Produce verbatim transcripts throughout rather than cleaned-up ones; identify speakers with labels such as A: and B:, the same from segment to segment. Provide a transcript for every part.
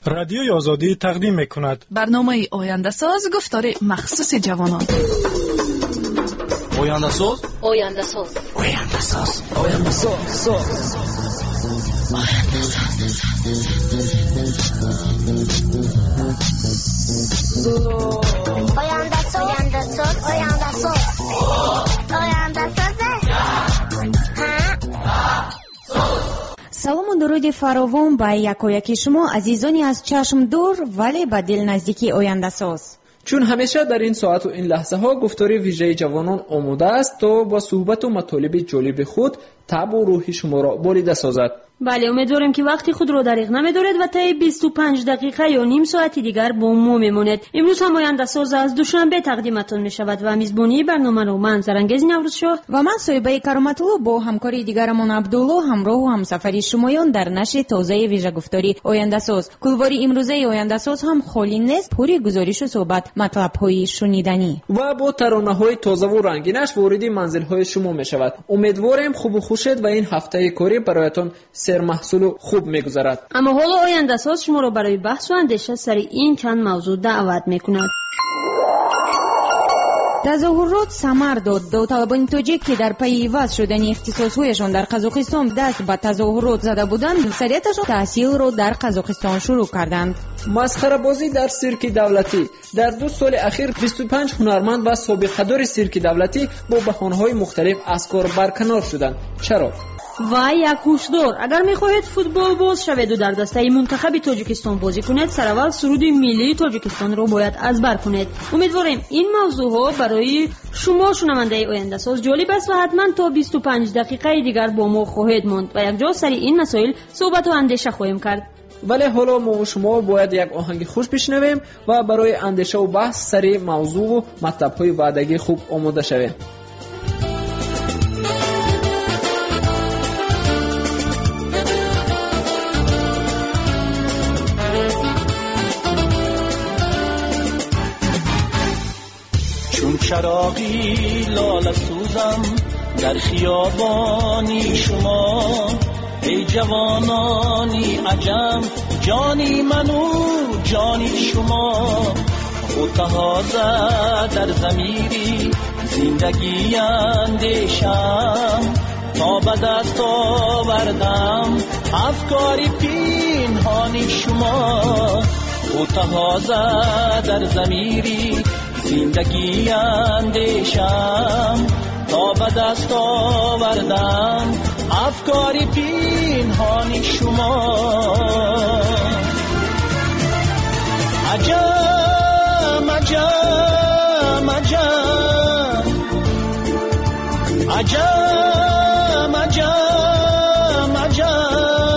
A: رادیوی آزادی تقدیم می‌کند.
B: برنامه آینده ساز گفتار مخصوص جوانان.
C: آینده ساز
D: آینده ساز
C: آینده ساز آینده ساز
D: آینده ساز آینده ساز آینده ساز آینده ساز
E: салому дуруди фаровон ба якояки шумо азизони аз чашм дур вале ба дил наздики ояндасоз.
F: چون همیشه در این ساعت و این لحظه ها گفتاری ویژه جوانان آماده است تا با صحبت و مطالب جالب خود طبع و روحی شما را بریده سازد.
G: بله، امیدوارم که وقتی خود را دریغ نمی‌دارید و طی بیست و پنج دقیقه یا نیم ساعتی دیگر با ما میمونید. امروز هم آینده ساز از دوشنبه تقدیمتون میشود و میزبانی برنامه رو من زرنگز نوروزشاه
E: و من سویبه کرامت‌الله با همکاری دیگرمان عبدالله همراه و همسفری شمایان در نشر تازه ویژه گفتاری آینده ساز. کلواری امروزه آینده ساز هم خالی نیست، پوری گزارش و صحبت، مطلب‌های شنیدنی
F: و با ترانه‌های تازه و رنگینش وارد منزل‌های شما میشود. امیدوارم خوب و خوشید و این هفته کاری برایتان سر محصول خوب میگذرد.
G: اما حالا آینده ساز شما را برای بحث و اندیشه سر این چند موضوع دعوت میکند.
E: تظاهرات ثمر داد. داوطلبان تاجیک که در پی عوض شدن اختصاصهایشان در قزاقستان دست به تظاهرات زده بودند، اکثریتشان تحصیل را در قزاقستان شروع کردند.
F: مسخره بازی در سیرک دولتی. در دو سال اخیر بیست و پنج هنرمند و سابقه‌دار سیرک دولتی با بهانه‌های مختلف از کار برکنار شدند. چرا؟
G: و یک هشدار: اگر میخواهید فوتبال باز شوید و در دسته منتخب تاجیکستان بازی کنید، سر اول سرود ملی تاجیکستان را باید ازبر کنید. امیدواریم این موضوع ها برای شما شنونده آینده ساز جالب است و حتما تا بیست و پنج دقیقه دیگر با ما خواهید ماند و یک جا سر این مسائل صحبت و اندیشه خواهیم کرد.
F: ولی حالا ما و شما باید یک آهنگ خوش بشنویم و برای اندیشه و بحث سر موضوع و مطلب‌های وعدگی خوب آماده شویم.
H: چون چراغی لاله سوزم در خیابانی شما، ای جوانانی عجم، جانی منو جانی شما، خود تازه در ضمیری زندگی اندیشم، تا به دست آوردم افکاری پنهانی شما، خود تازه در ضمیری زندگی اندیشم، تا به دست آوردم افکاری پنهانی شما. عجب عجب عجب عجب عجب عجب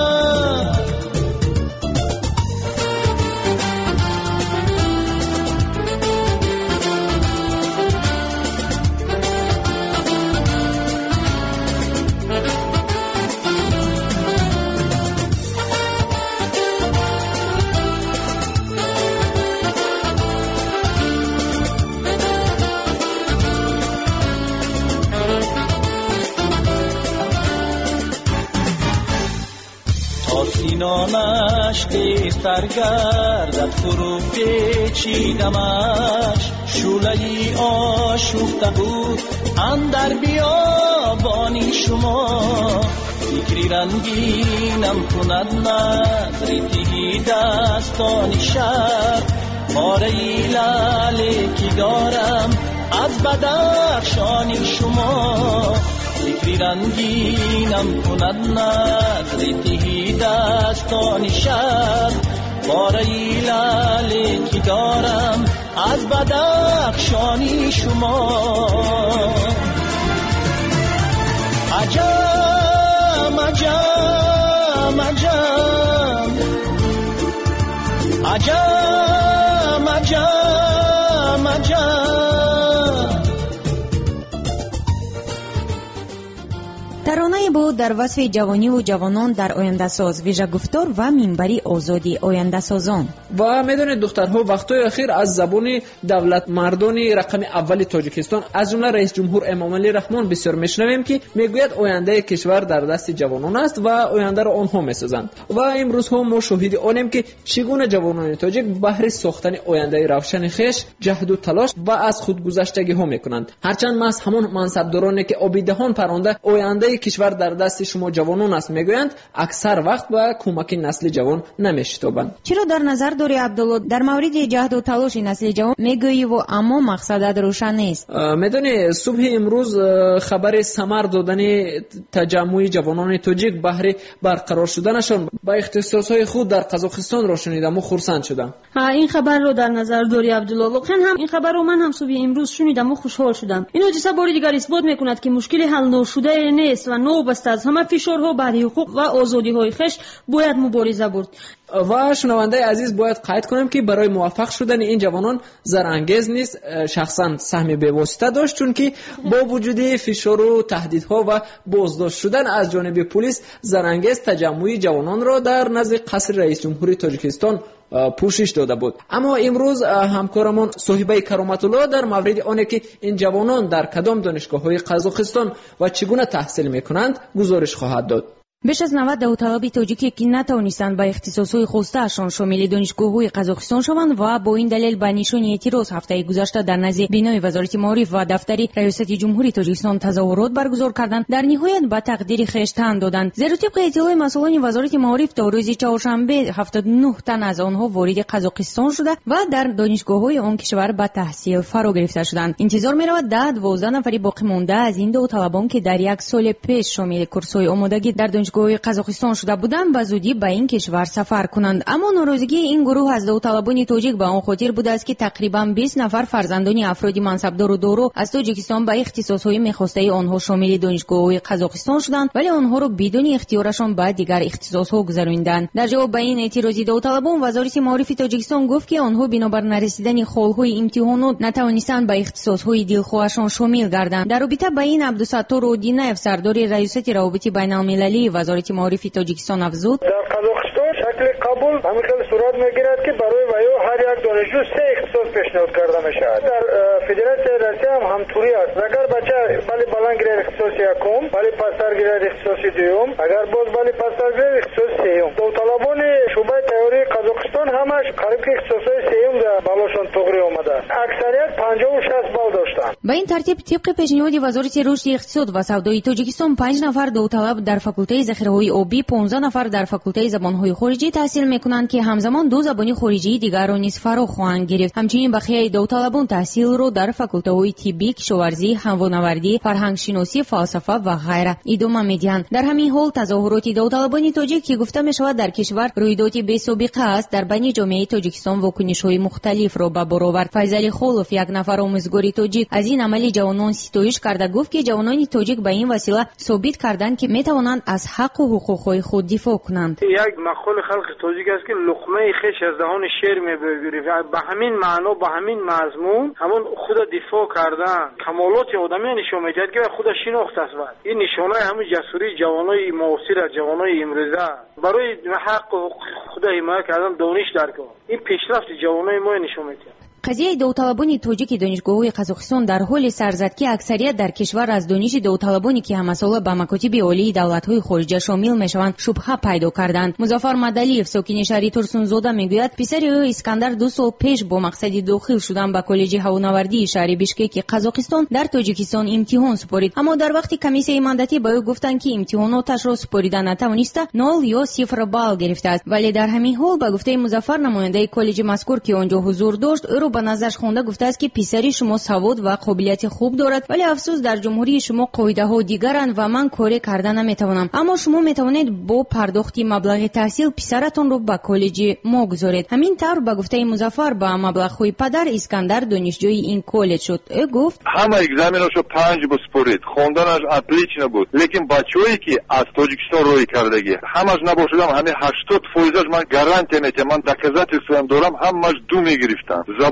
H: سینانش تیزتر گردد فرو پیچیدمش، شعله‌ای آشفته بود اندر بیابانی شما، فکری رنگینم کند نظری تیغی دستانی شب، پاره‌ای لاله که دارم از بدخشانی شما، فکری رنگینم کند نظری تیغی دستانی شب، پاره‌ای لاله که دارم از بدخشانی شما. عجب عجب عجب عجب عجب عجب.
E: ترانه ادامه بود در وصف جوانی و جوانان در آینده ساز، ویژه گفتار و منبری آزادی آینده سازان.
F: و میدونید دخترها وقتای اخیر از زبان دولت مردان رقم اول تاجیکستان از جمله رئیس جمهور امامعلی رحمان بسیار میشنویم که میگوید آینده کشور در دست جوانان است و آینده را آنها میسازند. و امروز هم ما شاهد آنیم که چگونه جوانان تاجیک بهر ساختن آینده روشن خویش جهد و تلاش و از خودگذشتگی ها میکنند. هرچند محض همان منصبدارانی که آبی دهان پرانده آینده کشور در دست شما جوانان است میگویند، اکثر وقت به کمک نسل جوان نمیشتابند.
E: چرا در نظر داری عبدالله در مورد جهد و تلاش نسل جوان میگویی و اما مقصدت روشن نیست؟
F: میدونی صبح امروز خبر ثمر دادن تجمع جوانان تاجیک بهر برقرار شدنشان با اختصاصهای خود در قزاقستان را شنیدم و خرسند شدم.
G: ها این خبر رو در نظر داری عبدالله؟ واقعا هم این خبر رو من هم صبح امروز شنیدم و خوشحال شدم. این حادثه بار دیگر اثبات میکند که مشکل حل نشده نیست و نوبسته از همه فشارها بر حقوق و آزادی‌های خویش باید مبارزه برد.
F: و شنونده عزیز باید قید کنم که برای موفق شدن این جوانان زرانگیز نیست شخصا سهم بی‌واسطه داشت، چون که با وجود فشار و تهدیدها و بازداشت شدن از جانب پلیس زرانگیز تجمع جوانان را در نزد قصر رئیس جمهوری تاجیکستان پوشش داده بود. اما امروز همکارمان صاحبه کرامت الله در مورد آنه که این جوانان در کدام دانشگاه‌های قزاقستان و چگونه تحصیل میکنند گزارش خواهد داد.
E: بیش از نود داوطلب تاجیکی که نتوانستند با اختصاصهای خواسته شامل دانشگاه‌های قزاقستان شوند و با این دلیل به نشان اعتراض هفته گذشته در نزد بنای وزارت معارف و دفتر ریاست جمهوری تاجیکستان تظاهرات برگزار کردند. در نهایت به تقدیر خویش تن دادند. زیرا طبق اطلاع مسئولان وزارت معارف تا روز چهارشنبه هفتاد و نه تن از آنها وارد قزاقستان شده و در دانشگاه‌های آن کشور به تحصیل فرا گرفته شدند. انتظار می‌رود ده دوازده نفر باقی مانده از این داوطلبان که در یک سال پیش شامل کورس‌های آمادگی در دانشگاه قزاقستان شده بودند به زودی به این کشور سفر کنند. اما ناراضگی این گروه از داوطلبان تاجیک به آن خاطر بوده است که تقریبا بیست نفر فرزندان افراد منصبدار و دارو از تاجیکستان به اختصاص‌های می‌خواسته آنها شامل دانشگاه‌های قزاقستان شدند، ولی آنها را بدون اختیارشان به دیگر اختصاص‌ها گذراندند. در جواب به این اعتراض داوطلبان وزارت معارف تاجیکستان گفت که آنها بنابر نرسیدن خال‌های امتحانات نتوانستند به اختصاص‌های دلخواهشان شامل گردند. در رابطه با این عبدالستار اودیناف سردار ریاست روابط بین‌المللی وزارت معارف تاجیکستان افزود:
I: در قزاقستان شکل قبول همین خیلی صورت میگیرد که برای ویو هر یک دانشجو سه اختصاص پیشنهاد کرده میشه. در فدراسیون روسیه هم همطوری است. اگر بچه ولی بلند گیرد اختصاص یکم، ولی پستر گیرد اختصاص دوم، اگر باز ولی پستر گیرد اختصاص سوم. داوطلبان شعبه تئوری قزاقستان همش قریب که اختصاص سوم در بالاشون توغری اومده. اکثریت پنجاه و شصت بال داشتن.
E: با این ترتیب طبق پیشنهاد وزارت رشد اقتصاد و سودای تاجیکستان پنج نفر داوطلب در فاکولته ذخیره‌های آبی، پانزده نفر در فاکولته زبان‌های خارجی تحصیل می‌کنند که همزمان دو زبان خارجی دیگر را نیز فرا خواهند گرفت. همچنین بقیه داوطلبان تحصیل را در فاکولته‌های طبی، کشاورزی، هوانوردی، فرهنگ‌شناسی، فلسفه و غیره ادامه می‌دهند. در همین حال تظاهرات داوطلبان تاجیک که گفته می‌شود در کشور رویداد بی‌سابقه است، در بین جامعه تاجیکستان واکنش‌های مختلف را به بار آورد. فیض خولوف، یک نفر آموزگار تاجیک، از این عمل جوانان ستایش کرده گفت که جوانان تاجیک به این وسیله ثابت کردند که می‌توانند از حق و حقوق‌های خود دفاع کنند.
J: یک مقول خلق تاجیک است که لقمه خویش از دهان شیر می‌برید. به همین معنا، به همین مضمون همون خود دفاع کردن کمالات آدمی نشون می‌دهد که خود شناخته است. این نشانه همون جسوری جوانای معاصر، جوانای امروزه برای حق و خود حمایت کردن دانش درک. این پیشرفت جوانای ما نشون می‌دهد.
E: قضیه داوطلبان تاجیک دانشگاه‌های قزاقستان در حال سر زد که اکثریت در کشور از دانش داوطلبانی که همسال به مکاتب عالی دولت‌های خارجی شامل میشوند شبهه پیدا کردند. مظفر مدلیف ساکن شهر ترسونزاده میگوید پسر او اسکندر دو سال پیش با مقصد داخل شدن به کالج هوانوردی شهر بیشکک قزاقستان در تاجیکستان امتحان سپارید، اما در وقتی کمیسیون ایماندتی به او گفتند که امتحاناتش را سپاریدن نتوانسته، نول یا صفر بال گرفته است. ولی در همین حال به گفته مظفر نماینده کالج مذکور که آنجا حضور داشت، او را به نظرش خوانده گفته است که پسری شما سواد و قابلیت خوب دارد، ولی افسوس در جمهوری شما قاعده ها دیگرند و من کاری کردن نمیتوانم، اما شما میتوانید با پرداخت مبلغ تحصیل پسرتان رو به کالج ما گذارید. همین طور به گفته مظفر با مبلغ خوی پدر اسکندر دانشجوی این کالج شد. او گفت
K: همه اگزامیناشو پنج بسپرید، خوندنش اپلیچ نبود، لیکن بچه‌ای که از تاجیکستان روی کردگی همش نباشدم همه هشتاد فیصد من گارانتی میتونم، من دکزات سوم دارم، همش دو میگرفتن. زبان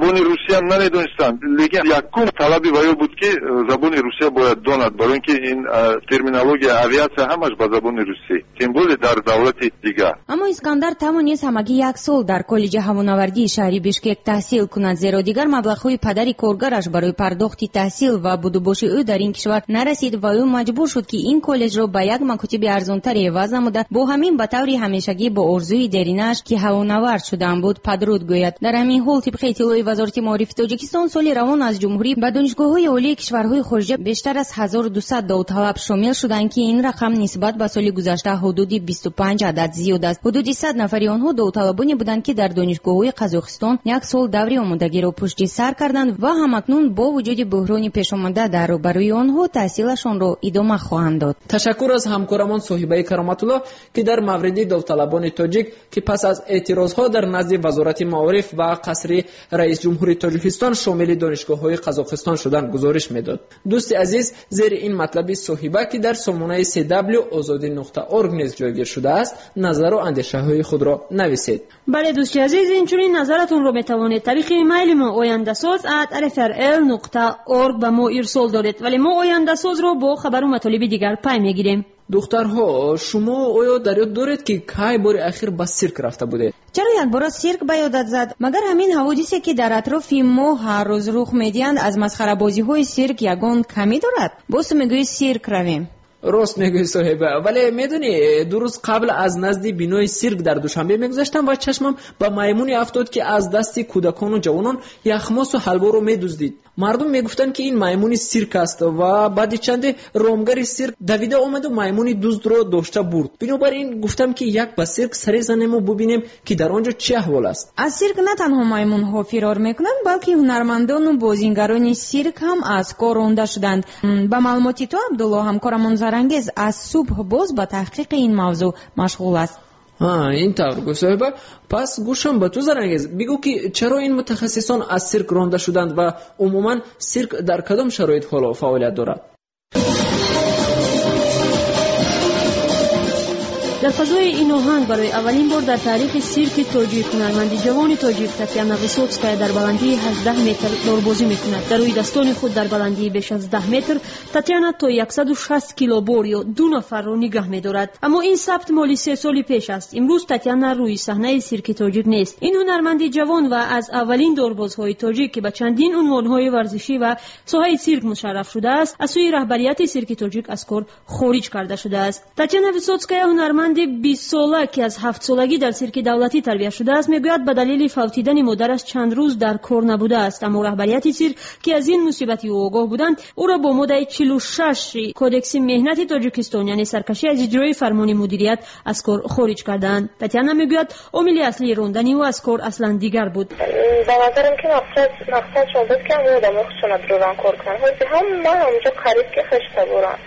K: забони русия намедонистанд, лекин якум талаби ваё буд ки забони русия бояд донад, барои ин ки ин терминология авиация ҳамаш ба забони русӣ, тем более дар давлати дигар.
E: аммо искандар тавонист ҳамагӣ як сол дар коллеҷи ҳавонавардии шаҳри бишкек таҳсил кунад, зеро дигар маблағҳои падари коргараш барои пардохти таҳсил ва будубоши ӯ дар ин кишвар нарасид ва ӯ маҷбур шуд ки ин коллеҷро ба як макотиби арзонтари эваз намуда бо ҳамин ба таври ҳамешагӣ бо орзуи деринааш ки ҳавонавард шудан буд падруд гӯяд. дар ҳамин ҳол тибқи иттилои вазорати маорифи тоҷикистон соли равон аз ҷумҳурӣ ба донишгоҳҳои олии кишварҳои хориҷа бештар аз ҳазору дусад довталаб шомил шуданд ки ин рақам нисбат ба соли гузашта ҳудуди бисту панҷ адад зиёд аст. ҳудуди сад нафари онҳо довталабоне буданд ки дар донишгоҳҳои қазоқистон як сол даври омодагиро пушти сар карданд ва ҳамакнун бо вуҷуди буҳрони пешомада дар рӯбарӯи онҳо таҳсилашонро идома хоҳанд дод.
F: ташаккур аз ҳамкорамон соҳибаи кароматулло ки дар мавриди довталабони тоҷик ки пас аз эътирозҳо дар назди вазорати маориф ва қасри раис ҷумҳури тоҷикистон шомили донишгоҳҳои қазоқистон шудан гузориш медод. дӯсти азиз, зери ин матлаби соҳиба ки дар сомонаи си дабл ю озодӣ нуқта орг низ ҷойгир шудааст, назару андешаҳои худро нависед.
G: бале дӯсти азиз, инчунин назаратонро метавонед тариқи имейли мо ояндасоз at r f r l нуқта org ба мо ирсол доред, вале мо ояндасозро бо хабару матолиби дигар пай мегирем.
F: духтарҳо, шумо оё дар ёд доред ки кай бори ахир ба сирк рафта будед?
E: чаро якбора сирк ба ёдат зад? магар ҳамин ҳаводисе ки дар атрофи мо ҳар рӯз рух медиҳанд аз масхарабозиҳои сирк ягон камӣ дорад? босу мегӯӣ сирк равем.
F: рост мегӯӣ соҳиба, вале медонӣ ду рӯз қабл аз назди бинои сирк дар душанбе мегузаштам ва чашмам ба маймуне афтод ки аз дасти кӯдакону ҷавонон яхмосу ҳалворо медуздид. мардум мегуфтанд ки ин маймуни сирк аст ва баъди чанде ромгари сирк давида омаду маймуни дуздро дошта бурд. бинобар ин гуфтам ки як ба сирк саре занему бубинем ки дар он ҷо чӣ аҳвол аст.
E: аз сирк на танҳо маймунҳо фирор мекунанд, балки ҳунармандону бозингарони сирк ҳам аз кор ронда шуданд. ба маълумоти то абдулло, ҳамкорамон зарангез аз субҳ боз ба таҳқиқи ин мавзӯъ машғул аст.
F: ҳа, ин тавр гӯ соҳиба. пас гӯшам ба ту зарангез, бигӯ ки чаро ин мутахассисон аз сирк ронда шуданд ва умуман сирк дар кадом шароит ҳоло фаъолият дорад?
G: дар фазои ин оҳанг барои аввалин бор дар таърихи сирки тоҷик ҳунарманди ҷавони тоҷик Татьяна Высоцкая дар баландии ҳаждаҳ метр дорбозӣ мекунад. дар рӯи дастони худ дар баландии беш аз даҳ метр Татьяна то яксаду шаст килобор ё ду нафарро нигаҳ медорад. аммо ин сабт моли се соли пеш аст. имрӯз Татьяна рӯи саҳнаи сирки тоҷик нест. ин ҳунарманди ҷавон ва аз аввалин дорбозҳои тоҷик ки ба чандин унвонҳои варзишӣ ва соҳаи сирк мушарраф шудааст, аз сӯи раҳбарияти сирки тоҷик аз кор хориҷ карда шудааст. Татьяна Высоцкая ҳунарманди бист сола ки аз ҳафт солагӣ дар сирки давлатӣ тарбия шудааст, мегӯяд ба далели фавтидани модараш чанд рӯз дар кор набудааст. аммо раҳбарияти сирк ки аз ин мусибати ӯ огоҳ буданд, ӯро бо моддаи чилу шаши кодекси меҳнати тоҷикистон, яъне саркашӣ аз иҷрои фармони мудирият, аз кор хориҷ карданд. Татьяна мегӯяд омили аслии рондани ӯ аз кор аслан дигар буд.
L: ба назарам ки мақсадшон буд ки ҳамон одамои хушонат рӯран кор кунанд. ҳози ҳама ҳамҷо қариб ки хешта буранд.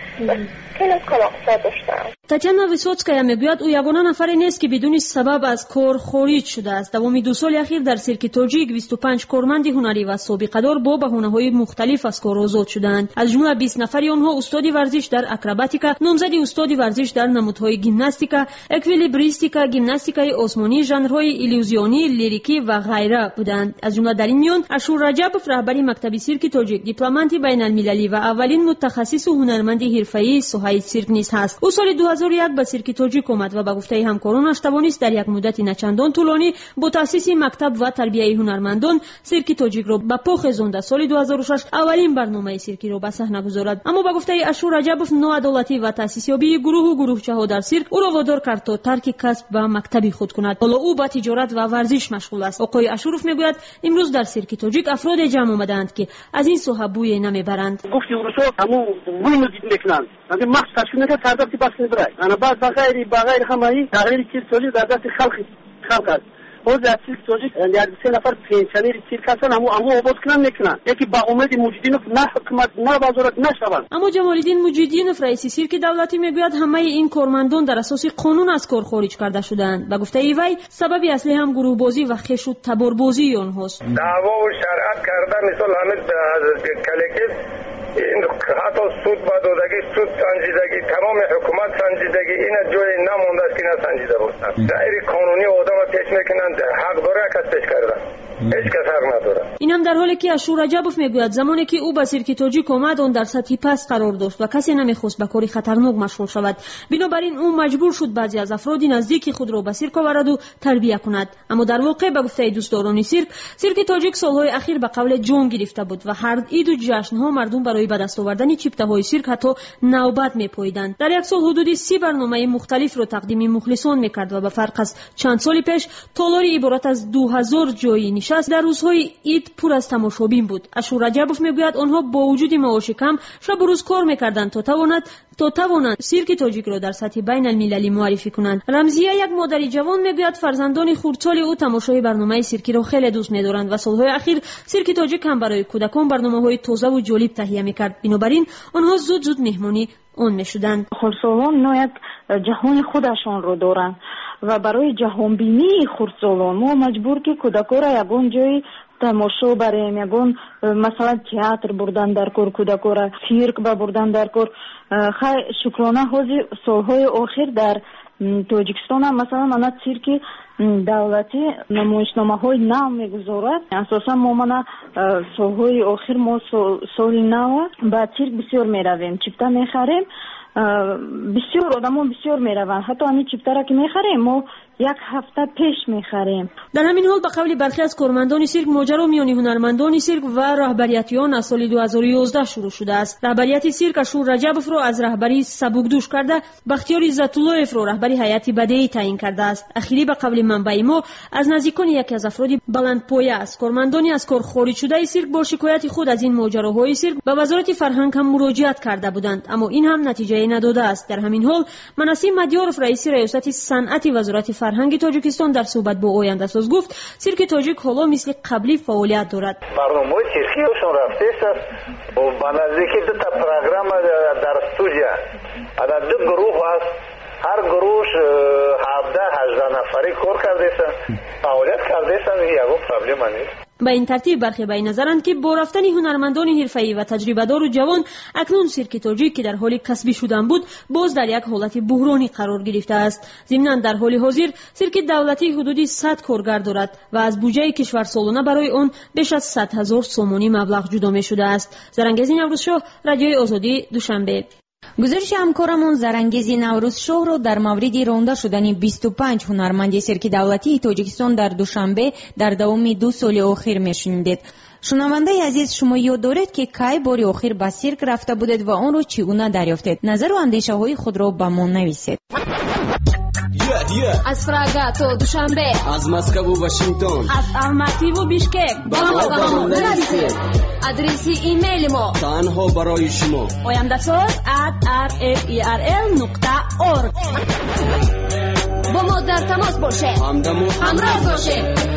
L: Татьяна Высоцкая мегӯяд ӯ ягона нафаре нест ки бидуни сабаб аз кор хориҷ шудааст. давоми ду соли ахир дар сирки тоҷик бисту панҷ корманди ҳунарӣ ва собиқадор бо баҳонаҳои мухталиф аз кор озод шуданд. аз ҷумла бист нафари онҳо устоди варзиш дар акробатика, номзади устоди варзиш дар намудҳои гимнастика, эквилибристика, гимнастикаи осмонӣ, жанрҳои иллюзионӣ, лирикӣ ва ғайра буданд. аз ҷумла дар ин миён Ашур Раҷабов, раҳбари мактаби сирки тоҷик, дипломанти байналмилалӣ ва аввалин мутахассису ҳунарманди ҳирфаии соҳаи сирк низ ҳаст. ӯ соли ду ҳазору як ба сирки тоҷик омад ва ба гуфтаи ҳамкоронаш тавонист дар як муддати начандон тӯлонӣ бо таъсиси мактаб ва тарбияи ҳунармандон сирки тоҷикро ба по хезонда соли ду ҳазору шаш аввалин барномаи сиркиро ба саҳна гузорад. аммо ба гуфтаи Ашур Раҷабов, ноадолатӣ ва таъсисёбии гурӯҳу гурӯҳчаҳо дар сирк ӯро водор кард то тарки касб ба мактаби худ кунад. ҳоло ӯ ба тиҷорат ва варзиш машғул аст. оқои Ашуров мегӯяд, имрӯз дар сирки тоҷик афроде ҷамъ омадаанд ки аз ин соҳа бӯе намебаранд.
M: гуфти урусо ҳамо бӯйно дид мекунанд. ягъни махс ташкил мекунад дар дасти бас мебарад. ана баъд ба ғайри ба ғайри ҳамаи тағйири сирк тоҷик дар дасти халқи халқ аст. ҳозир аз сирк тоҷик як се нафар пенсионери сирк ҳастанд, ҳамо аммо обод кунанд мекунанд. яке ба умеди Муҷиддинов на ҳукумат на вазорат нашаванд.
G: аммо Ҷамолиддин Муҷиддинов, раиси сирки давлатӣ, мегӯяд ҳамаи ин кормандон дар асоси қонун аз кор хориҷ карда шуданд. ба гуфтаи вай, сабаби аслӣ ҳам гурӯҳбозӣ ва хешу таборбозии онҳост.
I: даъвову шариат карда мисол ҳамин коллектив ҳатто суд ба додагӣ, суд санҷидагӣ, тамоми ҳукумат санҷидагӣ, ина ҷое намондааст ки насанҷида бошад. ғайри қонунӣ одама пеш мекунанд, ҳақ дора кас пеш кардан. ҳеҷ кас حق نداره.
L: اینم در حالی که اشور رجبوف میگوید زمانی که او به سیرک تاجیک آمد آن در سطح پست قرار داشت و کسی نمیخواست به کاری خطرناک مشغول شود. بنابراین او مجبور شد بعضی از افراد نزدیک خود را به سیرک آورد و تربیت کند. اما در واقع به گفته دوستداران سیرک، سیرک تاجیک سالهای اخیر به قول جان گرفته بود و هر عید و جشن‌ها مردم برای به دست آوردن چیپته‌های سیرک حتی نوبت می‌پاییدند. در یک سال حدود سی برنامه مختلف را تقدیم مخلصان می‌کرد و به فرق از چند سال پیش تالاری عبارت از دو هزار جای نشست در روزهای عید پر از تماشابین بود. اشور رجبوف میگوید آنها با وجود معاش کم شب و روز کار می‌کردند تا توانند تا توانند سیرک تاجیک را در سطح بین المللی معرفی کنند. رمزیه یک مادری جوان میگوید فرزندان خردسال او تماشای برنامه سیرکی را خیلی دوست می‌دارند و سالهای اخیر سیرک تاجیک هم برای کودکان برنامه‌های تازه و جالب تهیه می‌کرد. بنابراین آنها زود زود مهمانی اون می‌شدند.
N: خردسالان نو یک جهان خودشان رو دارند و برای جهان بینی خردسالان ما مجبور که کودکان را یگان جای تماشا بریم، یگان مثلا تئاتر بردن در کار، کودکان را سیرک بردن در کار. خیلی شکرانه حاضر سالهای آخر در تاجیکستان هم مثلا من سیرک دولتی نمایشنامه های نو میگذارد. اساسا ما من سالهای آخر ما سال نو با سیرک بسیار میرویم، چیپتا میخریم، بسیار آدمان بسیار میروند. حتی همین چیپتا را که میخریم ما یک هفته پیش میخریم.
L: در همین حال به قول برخی از کارمندان سیرک ماجرا میان هنرمندان سیرک و رهبریتیان از سال دو هزار و یازده شروع شده است. رهبریت سیرک اشور رجبوف را از رهبری سبکدوش کرده، بختیار عزت‌الله‌اف را رهبری هیئت بدیعی تعیین کرده است. اخیری به قول منبع ما از نزدیکان یکی از افراد بلندپایه است. کارمندانی از کار خارج شده سیرک با شکایت خود از این ماجراهای سیرک به وزارت فرهنگ هم مراجعت کرده بودند، اما این هم نتیجه نداده است. در همین حال منصی مدیارف رئیس ریاست صنعت وزارت فرهنگ تاجیکستان در صحبت با آینده ساز گفت سیرک تاجیک حالا مثل قبلی فعالیت دارد.
O: برنامه سیرکیشون رفته است و با نزدیکی دو تا پروگرام در استودیو در دو گروه است. هر گروه هفده هجده نفری کار کرده است، فعالیت کرده است، یگان پرابلم نیست.
L: به این ترتیب برخی به نظرند که با رفتن هنرمندان حرفه‌ای و تجربه‌دار و جوان اکنون سیرک تاجیک که در حال کسبی شدن بود باز در یک حالت بحرانی قرار گرفته است. ضمناً در حال حاضر سیرک دولتی حدودی صد کارگر دارد و از بودجه کشور سالانه برای آن بیش از صد هزار سومانی مبلغ جدا می شده است. زرنگیز نوروزشاه، رادیوی آزادی، دوشنبه.
E: گزارش همکارمون زرنگیز نوروزشاه رو در مورد رانده شدن بیست و پنج هنرمند سیرک دولتی تاجیکستان در دوشنبه در دوام دو سال اخیر میشنیدید. شنونده عزیز، شما یاد دارید که کی باری آخر به سیرک رفته بودید و آن رو چگونه دریافتید؟ نظر و اندیشه های خود را به ما نویسید.
P: از پراگ تا دوشنبه،
C: از مسکو و واشنگتن،
P: از الماتی و بیشکک با ما با ما نویسید. آدرس ایمیل ما
C: تنها برای شما
P: oyandasaz at r f e r l نقطه org. با ما در تماس باشید، همراه باشید.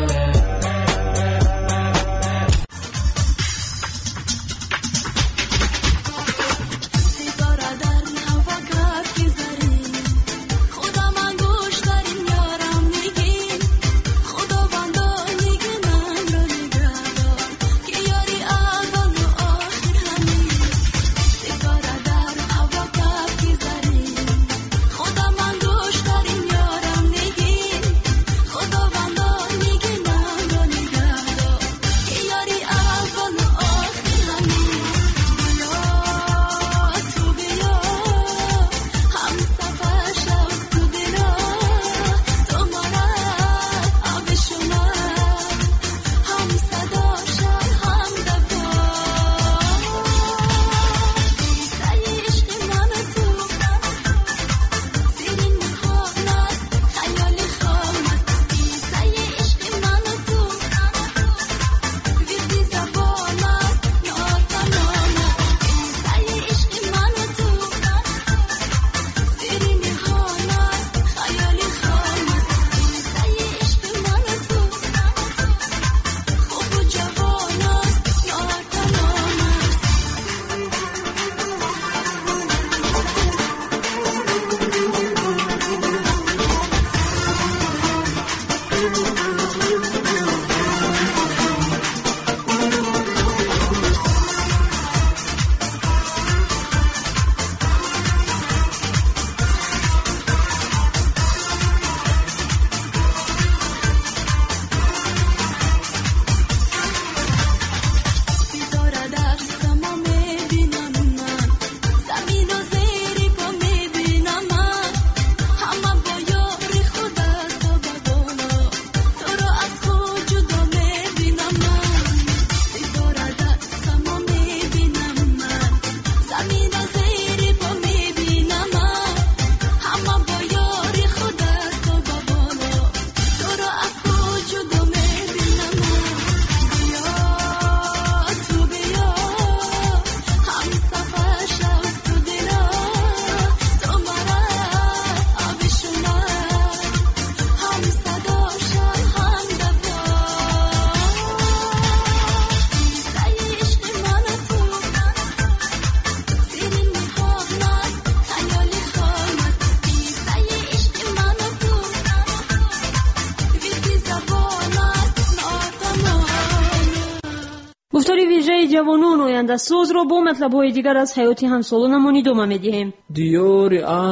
L: گفتار ویژه جوانان آینده ساز را با مطلب‌های دیگر از حیات همسالانمان ادامه می‌دهیم.
F: دیار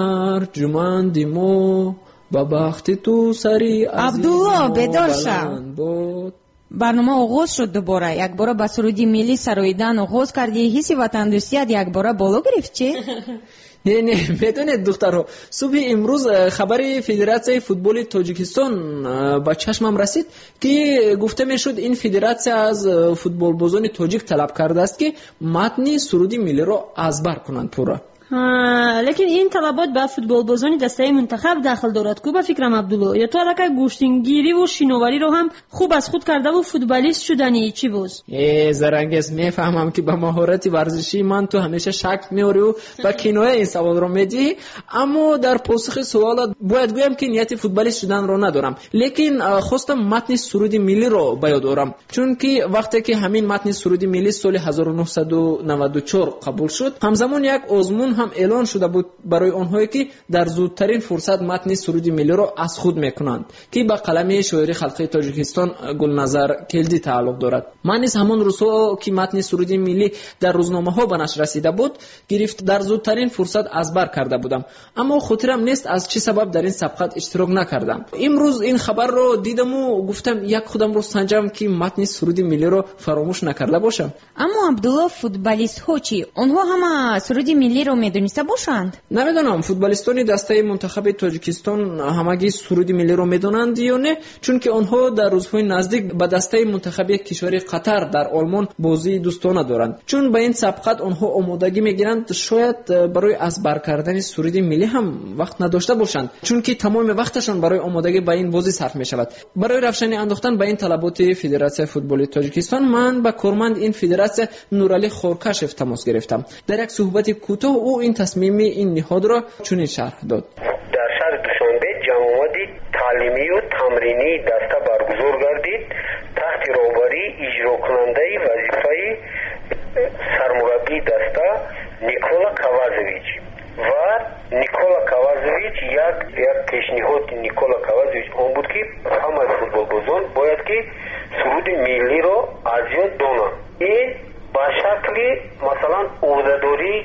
F: ارجمند ما با بخت تو سری
E: عبدالله بدار شو. برنامه آغاز شد دوباره. یک بار با سرودی ملی سراییدن آغاز کردی، حسی وطن دوستیت یک بار بالا گرفت چه؟
F: نه نه بدونید دخترها، صبح امروز خبر فدراسیون فوتبال تاجیکستان با چشمم رسید که گفته میشد این فدراسیون از فوتبال بازان تاجیک طلب کرده است که متن سرودی ملی را ازبر کنند پورا.
L: لیکن این طلبات به فوتبال بازان دسته منتخب داخل دارد کو به فکرم عبدالله، یا تو الکه گوشتنگیری و شینواری رو هم خوب از خود کرده و فوتبالیست شدنی چی بود؟
F: ای زرنگس میفهمم که با مهارت ورزشی من تو همیشه شک میاری و با کنایه این سوال رو میدی، اما در پاسخ سوالات باید گویم که نیت فوتبالیست شدن رو ندارم، لیکن خواستم متن سرودی ملی رو به یاد آورم، چون که وقتی که همین متن سرودی ملی سال هزار و نهصد و نود و چهار قبول شد، همزمان یک آزمون هم اعلان شده بود برای آنهایی که در زودترین فرصت متن سرودی ملی را از خود میکنند که به قلمه شاعر خلقی تاجیکستان گلنظر کلدی تعلق دارد. من نیز همان روزها که متن سرودی ملی در روزنامه ها به نشر رسیده بود گرفت در زودترین فرصت ازبر کرده بودم، اما خاطرم نیست از چه سبب در این سبقت اشتراک نکردم. امروز این خبر رو دیدم و گفتم یک خودم رو سنجم که متن سرودی ملی رو فراموش نکرده باشم.
E: اما عبدالله فوتبالیست ها چی؟ آنها هم سرودی ملی رو میدونسته باشند؟
F: نمیدونم فوتبالیستان دسته منتخب تاجیکستان همگی سرودی ملی رو میدونند یا نه، چون که آنها در روزهای نزدیک به دسته منتخب کشور قطر در آلمان بازی دوستانه دارند، چون به این سبقت آنها آمادگی میگیرند شاید برای ازبر کردن سرودی ملی هم وقت نداشته باشند، چون که تمام وقتشان برای آمادگی به این بازی صرف می شود. برای روشنی انداختن به این طلبات فدراسیون فوتبال تاجیکستان من با کارمند این فدراسیون نورعلی خورکشف تماس گرفتم. در یک صحبت کوتاه او این تصمیم این نهاد را چنین شرح داد.
Q: در شهر دوشنبه جمعیت تعلیمی و تمرینی دسته برگزار گردید تحت رهبری اجرا کننده وظیفه سرمربی دسته نیکولا کاوازویچ و نیکولا کاوازویچ یک یک پیشنهاد نیکولا کاوازویچ اون بود که همه فوتبال بازان باید که سرود ملی رو از یاد دانند. این با شکل مثلا عهده‌داری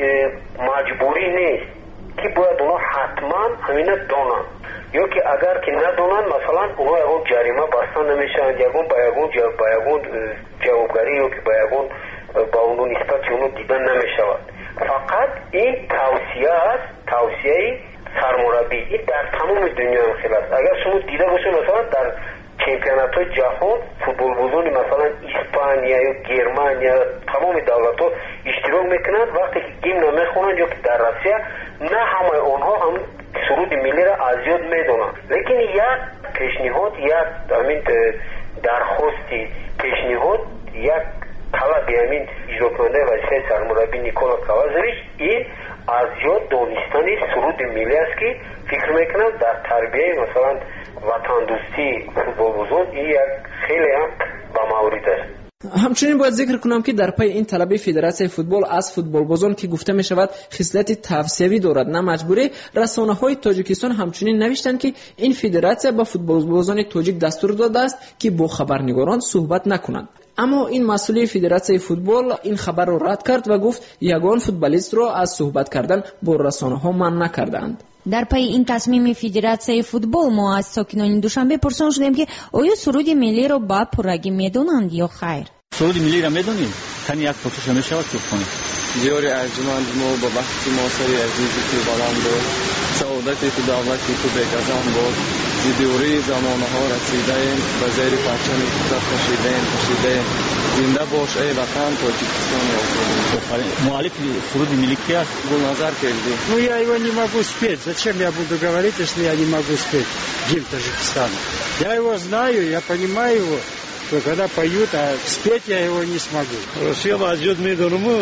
Q: مجبوری نیست که باید اونا حتما همینه دانن، یا که اگر که ندانن مثلا اونا یکون جریمه بستن نمیشن، یکون با یکون با یکون جوابگری یا که با یکون با اونو نسبت اونو دیدن نمیشود. فقط این توصیه است، توصیه سرمربی. این در تمام دنیا هم خیلی است. اگر شما دیده باشید مثلا در چمپیونات های جهان فوتبال بازان مثلا اسپانیا یا گرمانیا تمام دولت ها اشتراک میکنند، وقتی که گیم نمیخونند یا که در روسیه نه همه آنها هم سرود ملی را از یاد میدونند. لیکن یک پیشنهاد، یک همین درخواستی پیشنهاد، یک طلب همین اجرا کننده وظیفه سرمربی نیکولا کاوازویچ این از یاد دانستن سرود ملی است که فکر میکنند در تربیه مثلا وطن دوستی فوتبال بازان این یک خیلی هم با مورد است.
F: همچنین باید ذکر کنم که در پای این طلب فدراسیون فوتبال از فوتبال بازان که گفته می شود خصلت توصیوی دارد نه مجبوری، رسانه های تاجیکستان همچنین نوشتند که این فدراسیون با فوتبال بازان تاجیک دستور داده است که با خبرنگاران صحبت نکنند. اما این مسئول فدراسیون فوتبال این خبر را رد کرد و گفت یگان فوتبالیست را از صحبت کردن با رسانه ها منع نکردند.
E: در پای این تصمیم فدراسیون فوتبال ما از ساکنان دوشنبه پرسان شدیم که آیا سرود ملی را با پررگی میدونند یا خیر؟
R: سرود ملی را میدونید؟ کمی یک پرسش میشود که کنید.
S: دیار ارجمند ما با وقتی ما سری عزیزی که بلند بود، سعادتی که دعوتی که بگذان بود، زیدیوری زمانه ها رسیده ایم و زیر پرچم کتاب کشیده ایم کشیده ایم زنده باش ای وطن تاجیکستان آفرین.
R: مؤلف سرود ملی کی است؟
S: Гулназар Кельди.
A: Ну я его не могу спеть. Зачем я буду говорить, если я не могу спеть гимн Таджикистана? Я его знаю, я понимаю его. Когда поют, а спеть я его не смогу. Россия возьмет медоруму,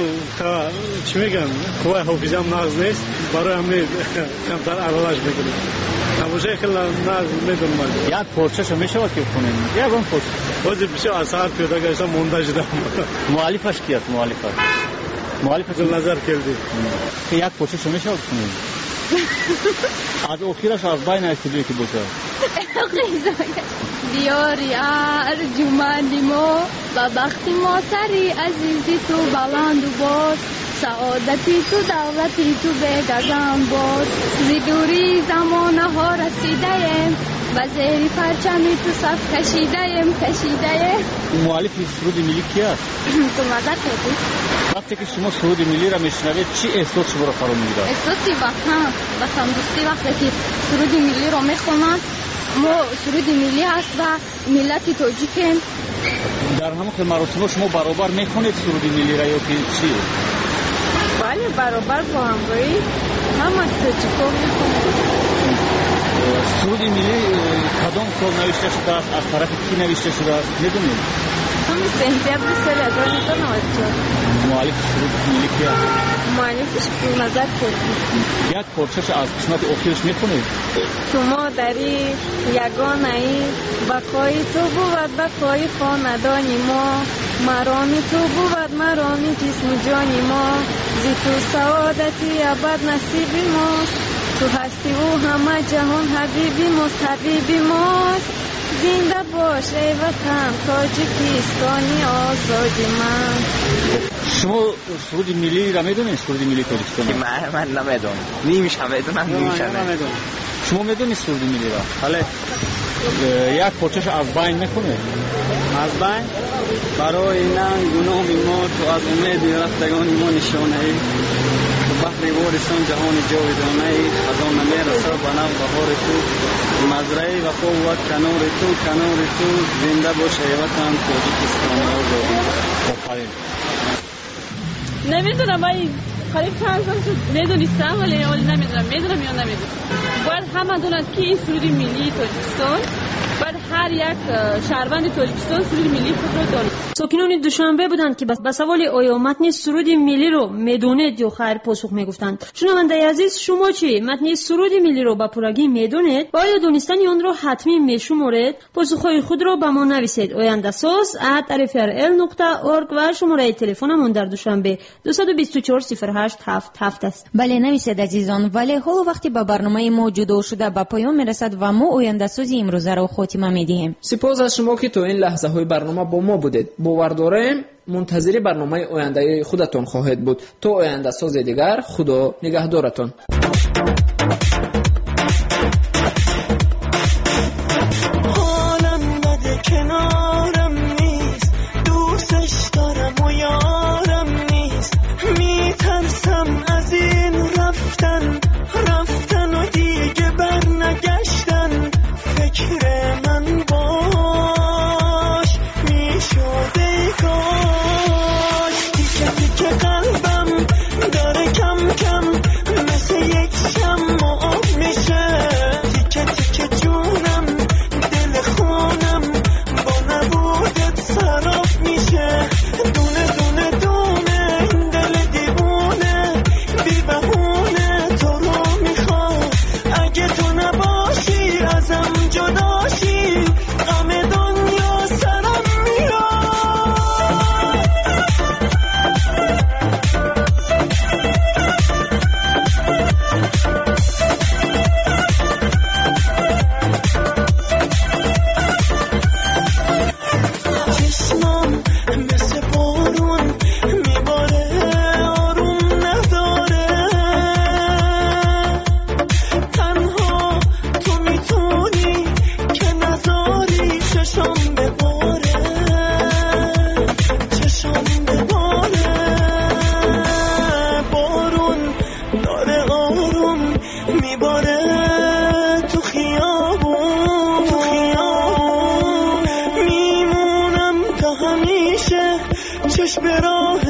A: чё мегам, квай хофизам нагз нест, барои ҳамин камтар аралаш мекунем. Тамошаи хел нагз медорумад.
R: Як порчаша мешавад ки кунем? Ягон порча.
A: Ҳозир бисёр аз саҳар пиёда гаштам, монда шудам.
R: Муаллифаш ки аст? Муаллифаш. Муаллифаш
A: Гулназар Келди.
R: Як порчаша мешавад кунем? аз охираш аз байна истудиё ки бошад.
T: دیاری ارجمند ما و بخت ما سری عزیزی تو بلند و باز سعادتی تو دولتی تو بگذان باز زیدوری زمانه ها رسیده ایم و زیر پرچمی تو صف کشیده ایم کشیده ایم.
R: مؤلف سرود ملی کی است؟
T: تو مزد کردی؟
R: وقتی که شما سرود ملی را میشنوید چی احساس شما را فرا میگیرد؟
T: احساسی وطن و تندرستی. وقتی که سرود ملی را میخونند ما سرود ملی است و ملت تاجیکیم.
R: در همون که مراسم شما برابر میخونید سرود ملی را یا که چی؟
T: بله برابر با همراهی همه تاجیکا میخونید.
R: سرود ملی کدام سال نوشته شده است؟ از طرف کی نوشته شده است؟ میدونید؟
T: همین سنتیامبر سال هزار و نهصد و نود و چهار.
R: مؤلف سرود ملی کی است؟
T: مؤلفش مزد کردی.
R: یک پارچه‌اش از قسمت آخرش میخونید؟
T: شما داری یگانه ای بقای تو بود بقای خاندانی ما مرامی تو بود مرامی جسم و جانی ما زی تو سعادتی ابد نصیبی ماست تو هستی و همه جهان حبیبی ماست حبیبی ماست زنده باش ای وطن تاجیکستانی آزادی من.
R: شما سرود ملی را میدونید؟ سرود ملی تاجیکستان؟
U: من من نمیدونم. نیمیش هم میدونم نیمیش هم
R: نمیدونم. شما میدونید سرود ملی را؟ بله. یک پارچه‌اش از بین میخونه؟
S: از بین برای ننگ گناه ما تو از امید رفتگان ما نشانه ای تو بحر وارسان جهان جاودانه ای خزان میرسد به نو بهار تو مزرعه وفا و کنار تو کنار تو زنده باش ای وطن تاجیکستان آزادی.
R: آفرین.
T: نمیدونم من قریب چند سال شد میدونستم ولی نمیدونم میدونم یا نمیدونم. باید همه دونند که این سرود ملی تاجیکستان باید هر یک شهروند تاجیکستان سرود ملی خود را داند.
L: ساکنان دوشنبه بودند که به سوال آیا متن سرود ملی رو میدونید یا خیر پاسخ میگفتند. شنونده عزیز شما چی متن سرود ملی رو به پورگی میدونید و آیا دونستن آن رو حتمی میشمرید؟ پاسخهای خود رو به ما نویسید. oyandasos at r f r l dot org و شماره تلفنمون در دوشنبه دو دو چهار صفر هشت هفت هفت است.
E: بله نویسید عزیزان، ولی حالا وقتی به برنامه ما جدا شده به پایان میرسد و ما oyandasos امروزه رو خاتمه میدیم.
F: سپاس از شما که تو این لحظه های برنامه با ما بودید. باور دارم منتظر برنامه آینده خودتون خواهید بود. تا آینده ساز دیگر خدا نگهدارتون.
H: حالم بده کنارم نیست دوستش دارم و یارم نیست میترسم از این رفتن رفتن و دیگه بر نگشتن فکر من باش میشده کاش تیکه تیکه قلبم داره کم کم مثل یک شمع آب میشه تیکه تیکه جونم دل خونم با نبودت سراب میشه دونه دونه دونه این دل دیوونه بی بهونه تو رو میخواد اگه تو نباشی ازم جداشی غم دنیا سرم میاد چشمم مثل بارون میباره آروم نداره تنها تو میتونی که نذاری چشم بباره چشم بباره بارون داره آروم میباره تو خیابون تو خیابون میمونم تا همیشه چشم راه